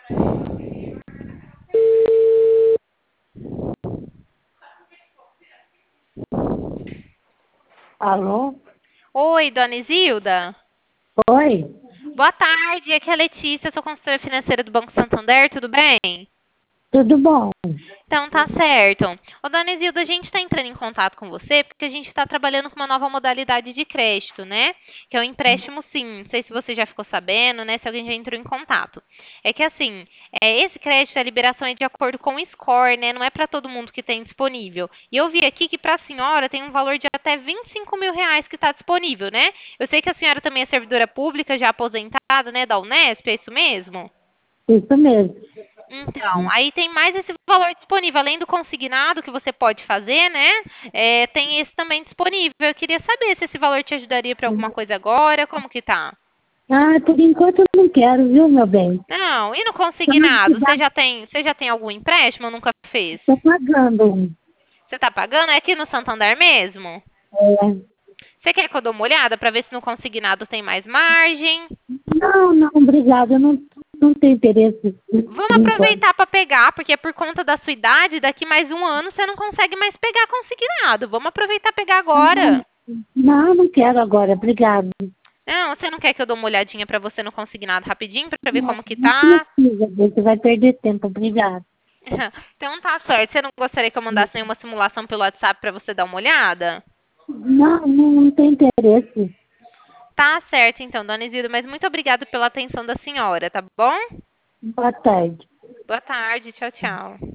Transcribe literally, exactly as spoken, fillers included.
Alô? Oi, dona Isilda. Oi? Boa tarde, aqui é a Letícia, sou consultora financeira do Banco Santander, tudo bem? Tudo bom? Então tá certo. Ô, dona Isilda, a gente está entrando em contato com você porque a gente está trabalhando com uma nova modalidade de crédito, né? Que é o empréstimo sim. Não sei se você já ficou sabendo, né? Se alguém já entrou em contato. É que assim, é, esse crédito, a liberação é de acordo com o score, né? Não é para todo mundo que tem disponível. E eu vi aqui que para a senhora tem um valor de até vinte e cinco mil reais que está disponível, né? Eu sei que a senhora também é servidora pública, já aposentada, né? Da Unesp, é isso mesmo? Isso mesmo. Então, aí tem mais esse valor disponível. Além do consignado que você pode fazer, né? É, tem esse também disponível. Eu queria saber se esse valor te ajudaria para alguma coisa agora. Como que tá? Ah, por enquanto eu não quero, viu, meu bem? Não, e no Estou consignado? Você já tem, você já tem algum empréstimo ou nunca fez? pagando um. Você tá pagando? É aqui no Santander mesmo? É. Você quer que eu dê uma olhada para ver se no consignado tem mais margem? Não, não, obrigada. Eu não, não tenho interesse Vamos por enquanto. aproveitar para pegar, porque é por conta da sua idade, daqui mais um ano você não consegue mais pegar consignado. Vamos aproveitar e pegar agora. Não, não quero agora, obrigada. Não, você não quer que eu dê uma olhadinha pra você no consignado rapidinho pra ver Não, como que não tá? precisa, você vai perder tempo, obrigada. Então tá certo. Você não gostaria que eu mandasse nenhuma simulação pelo WhatsApp pra você dar uma olhada? Não, não, não tem interesse. Tá certo então, dona Isilda, mas muito obrigada pela atenção da senhora, tá bom? Boa tarde. Boa tarde, tchau, tchau.